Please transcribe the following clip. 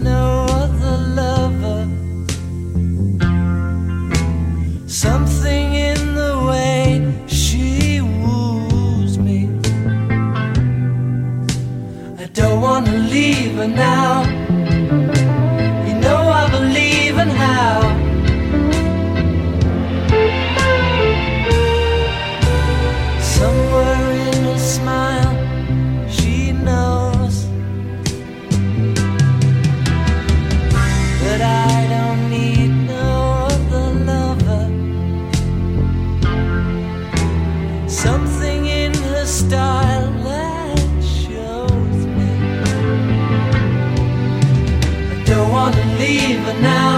no other lover. Something in the way she woos me. I don't want to leave her now. You know I believe in how. Somewhere in her smile, she knows that I don't need no other lover. Something in her style that shows me I don't want to leave her now.